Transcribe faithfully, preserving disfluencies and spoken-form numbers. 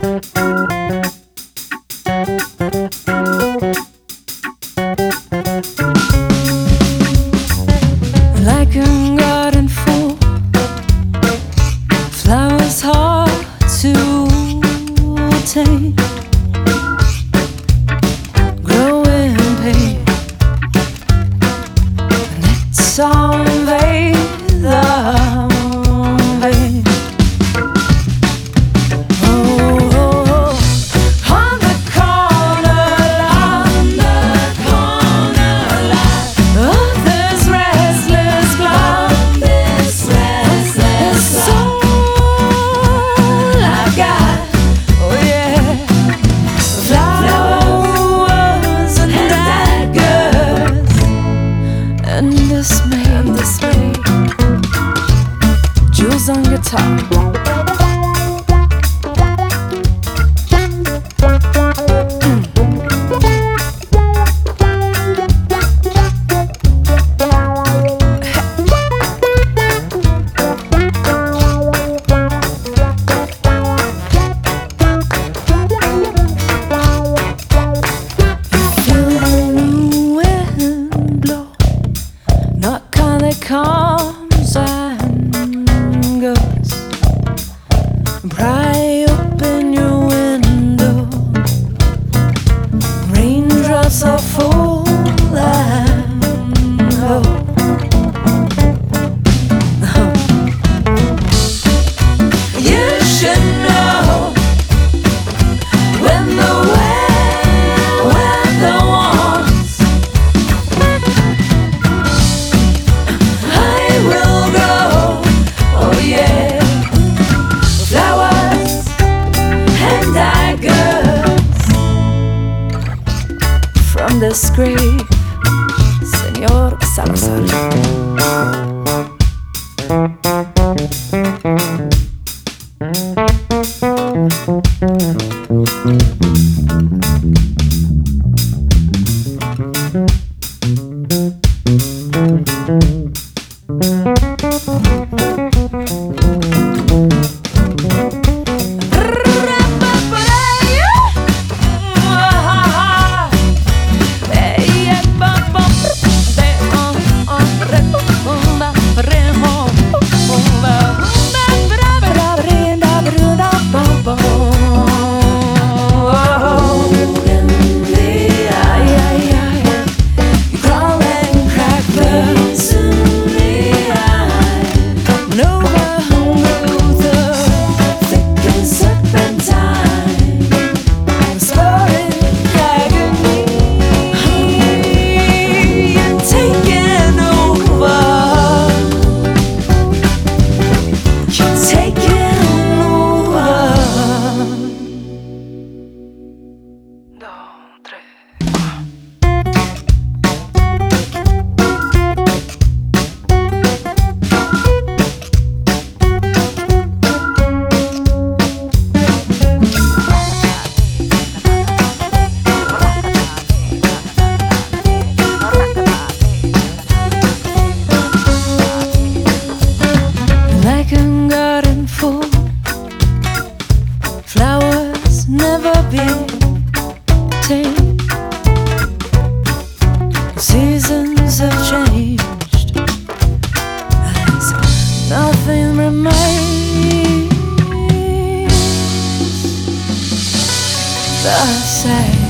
Like a garden full, flowers hard to tame, growing pain. Let's all invade the vein. Oh, oh, oh. On the corner, on the corner line of this restless cloud, this restless soul I've got. Oh yeah, flowers and daggers and dismay, dismay. Jules on guitar. Comes and goes. Pry open your window. Raindrops are full and low. You should know when the weather warms, from this grave, Señor Salazar. Flowers never be tamed. Seasons have changed. As nothing remains the same.